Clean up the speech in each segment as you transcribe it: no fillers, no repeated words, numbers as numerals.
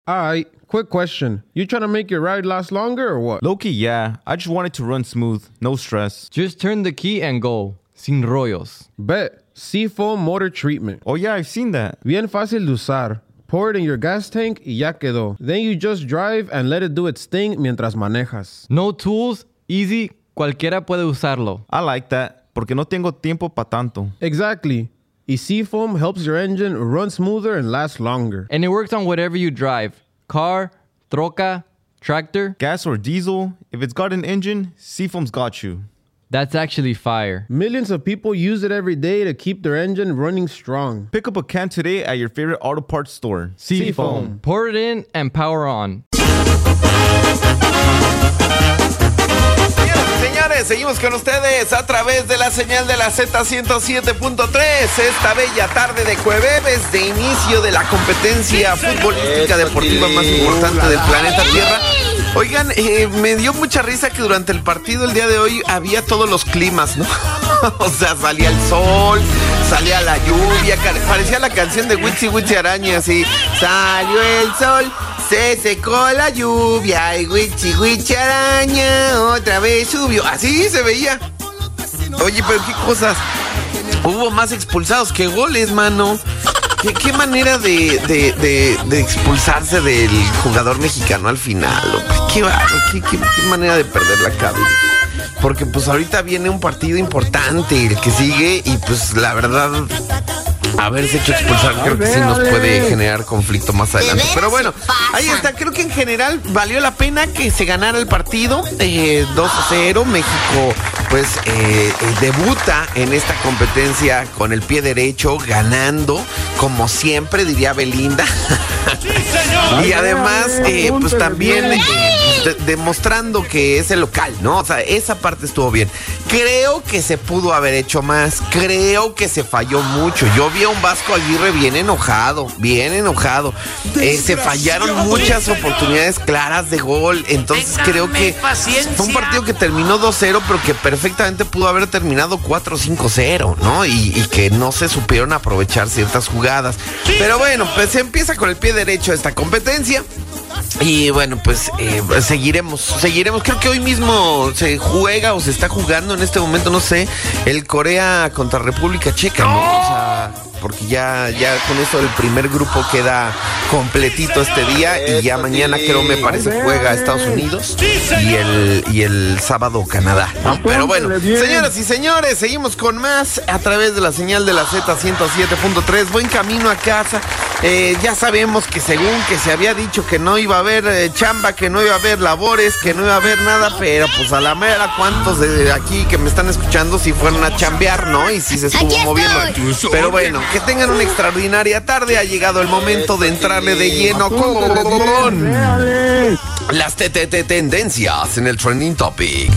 Alright, quick question. You trying to make your ride last longer or what? Low-key, yeah. I just want it to run smooth. No stress. Just turn the key and go. Sin rollos. Bet. Seafoam motor treatment. Oh, yeah, I've seen that. Bien fácil de usar. Pour it in your gas tank y ya quedó. Then you just drive and let it do its thing mientras manejas. No tools, easy, cualquiera puede usarlo. I like that, porque no tengo tiempo pa' tanto. Exactly. Y Seafoam helps your engine run smoother and last longer. And it works on whatever you drive. Car, troca, tractor. Gas or diesel, if it's got an engine, Seafoam's got you. That's actually fire. Millions of people use it every day to keep their engine running strong. Pick up a can today at your favorite auto parts store. Seafoam. Pour it in and power on. Señores, seguimos con ustedes a través de la señal de la Z107.3. Esta bella tarde de jueves de inicio de la competencia futbolística deportiva más importante del planeta Tierra. Oigan, me dio mucha risa que durante el partido el día de hoy había todos los climas, ¿no? O sea, salía el sol, salía la lluvia, parecía la canción de Witsi Witsi Araña, así. Salió el sol, se secó la lluvia y Witsi Witsi Araña otra vez subió. Así se veía. Oye, pero qué cosas. Hubo más expulsados que goles, mano. ¿Qué manera de expulsarse del jugador mexicano al final? ¿Qué manera de perder la cabeza? Porque pues ahorita viene un partido importante, el que sigue, y pues la verdad, haberse hecho expulsar creo que sí nos puede generar conflicto más adelante. Pero bueno, ahí está. Creo que en general valió la pena que se ganara el partido 2-0. México pues debuta en esta competencia con el pie derecho, ganando como siempre, diría Belinda. Y además pues también demostrando que es el local, ¿no? O sea, esa parte estuvo bien. Creo que se pudo haber hecho más. Creo que se falló mucho. Yo vi a un Vasco Aguirre bien enojado. Se fallaron muchas oportunidades claras de gol. Entonces creo que fue un partido que terminó 2-0, pero que perfectamente pudo haber terminado 4-5-0, ¿no? Y que no se supieron aprovechar ciertas jugadas. Pero bueno, pues se empieza con el pie derecho esta competencia. Y bueno, pues seguiremos. Creo que hoy mismo se juega o se está jugando en este momento, no sé, el Corea contra República Checa, ¿no? O sea, porque ya con eso el primer grupo queda completito este día y ya mañana creo me parece juega Estados Unidos y el sábado Canadá, ¿no? Pero bueno, señoras y señores, seguimos con más a través de la señal de la Z107.3. Buen camino a casa. Ya sabemos que según que se había dicho que no iba a haber chamba, que no iba a haber labores, que no iba a haber nada, pero pues a la mera, ¿cuántos de aquí que me están escuchando si fueron a chambear, no? Y si se estuvo moviendo. Pero bueno, que tengan una extraordinaria tarde. Ha llegado el momento de entrarle de lleno con las tendencias en el trending topic.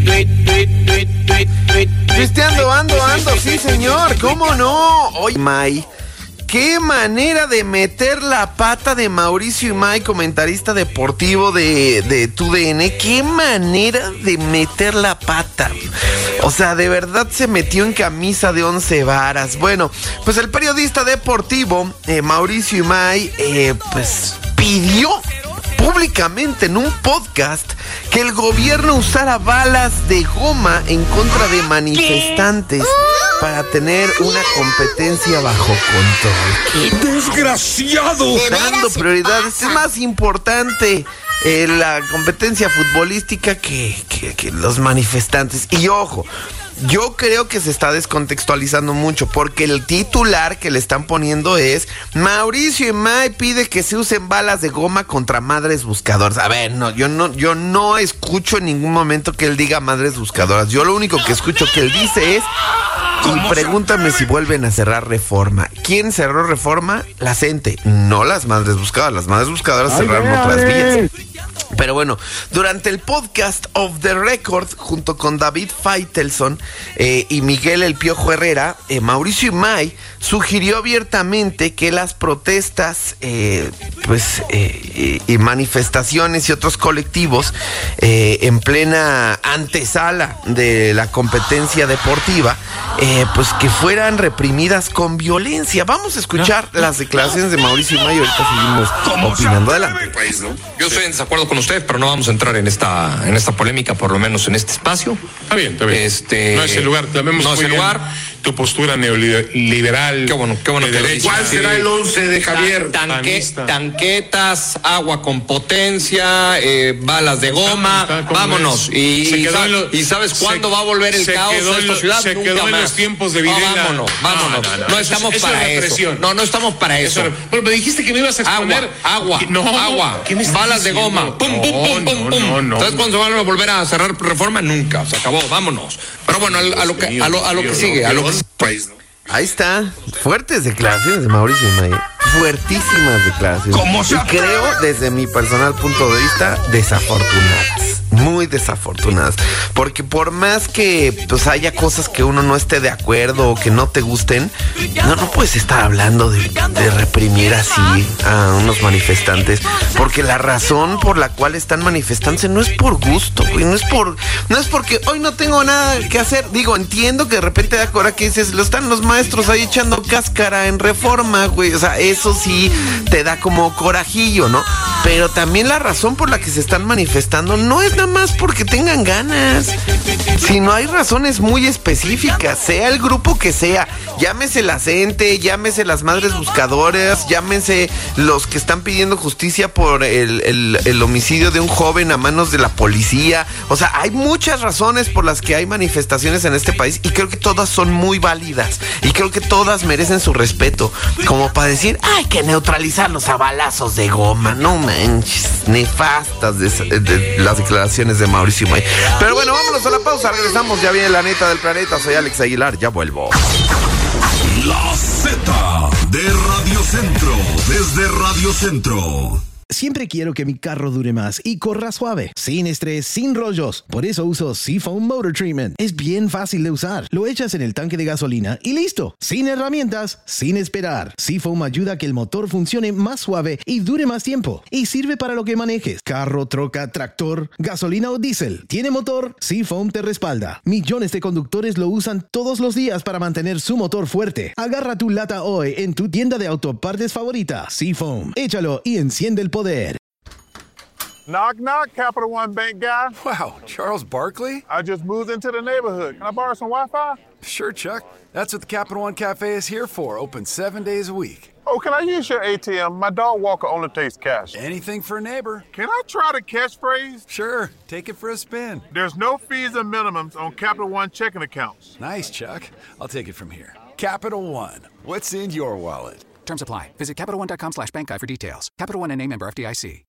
Cristiano, ando, sí señor, ¿cómo no? Oye, May, qué manera de meter la pata de Mauricio Imay, comentarista deportivo de TUDN. Qué manera de meter la pata. O sea, de verdad se metió en camisa de 11 varas. Bueno, pues el periodista deportivo Mauricio Imay pues pidió públicamente en un podcast que el gobierno usara balas de goma en contra de manifestantes para tener una competencia bajo control. ¡Qué desgraciado! Dando prioridades. Es más importante la competencia futbolística que los manifestantes. Y ojo, yo creo que se está descontextualizando mucho porque el titular que le están poniendo es: Mauricio Imay pide que se usen balas de goma contra madres buscadoras. A ver, no, yo no escucho en ningún momento que él diga madres buscadoras. Yo lo único que escucho que él dice es: y pregúntame si vuelven a cerrar Reforma. ¿Quién cerró Reforma? La CENTE, no las madres buscadoras. Las madres buscadoras cerraron otras vías. Pero bueno, durante el podcast Off the Record, junto con David Faitelson y Miguel El Piojo Herrera, Mauricio Imay sugirió abiertamente que las protestas y manifestaciones y otros colectivos en plena antesala de la competencia deportiva, pues que fueran reprimidas con violencia. Vamos a escuchar las declaraciones de Mauricio May, ahorita seguimos opinando. Adelante. Yo estoy en desacuerdo con usted, pero no vamos a entrar en esta polémica, por lo menos en este espacio. Está bien. No es el lugar. No es el lugar. Tu postura neoliberal. Qué bueno que lo dices. ¿Cuál será el 11 de Javier? Tanquetas, agua con potencia, balas de goma. Vámonos. ¿Y sabes cuándo va a volver el caos a esta ciudad? Se quedó en los tiempos de Videla. Vámonos. No estamos para eso. No estamos para eso. Pero me dijiste que me ibas a exponer. Agua. Balas de goma. Pum. ¿Sabes cuándo se van a volver a cerrar Reforma? Nunca. Se acabó. Vámonos. Pero bueno, a lo que sigue. Ahí está, fuertes declaraciones de Mauricio May, fuertísimas declaraciones. Y creo, desde mi personal punto de vista, desafortunadas, muy desafortunadas, porque por más que pues haya cosas que uno no esté de acuerdo o que no te gusten, no puedes estar hablando de reprimir así a unos manifestantes, porque la razón por la cual están manifestándose no es por gusto, güey, no es porque hoy no tengo nada que hacer. Digo, entiendo que de repente da ahora que dices, están los maestros ahí echando cáscara en Reforma, güey, o sea, eso sí te da como corajillo, ¿no? Pero también la razón por la que se están manifestando no es nada más porque tengan ganas, sino hay razones muy específicas, sea el grupo que sea, llámese la CENTE, llámese las madres buscadoras, llámese los que están pidiendo justicia por el homicidio de un joven a manos de la policía. O sea, hay muchas razones por las que hay manifestaciones en este país y creo que todas son muy válidas y creo que todas merecen su respeto, como para decir, hay que neutralizarlos a balazos de goma. No manches, nefastas de las declaraciones de Mauricio May. Pero bueno, vámonos a la pausa, regresamos, ya viene la neta del planeta. Soy Alex Aguilar, ya vuelvo. La Z de Radio Centro, desde Radio Centro. Siempre quiero que mi carro dure más y corra suave, sin estrés, sin rollos. Por eso uso Seafoam Motor Treatment. Es bien fácil de usar. Lo echas en el tanque de gasolina y listo. Sin herramientas, sin esperar. Seafoam ayuda a que el motor funcione más suave y dure más tiempo. Y sirve para lo que manejes. Carro, troca, tractor, gasolina o diésel. ¿Tiene motor? Seafoam te respalda. Millones de conductores lo usan todos los días para mantener su motor fuerte. Agarra tu lata hoy en tu tienda de autopartes favorita. Seafoam. Échalo y enciende el poder. Knock, knock, Capital One Bank guy. Wow, Charles Barkley? I just moved into the neighborhood. Can I borrow some Wi-Fi? Sure, Chuck. That's what the Capital One Cafe is here for, open 7 days a week. Oh, can I use your ATM? My dog walker only takes cash. Anything for a neighbor. Can I try the catchphrase? Sure, take it for a spin. There's no fees or minimums on Capital One checking accounts. Nice, Chuck. I'll take it from here. Capital One, what's in your wallet? Terms apply. Visit CapitalOne.com/bankguy for details. Capital One and a member FDIC.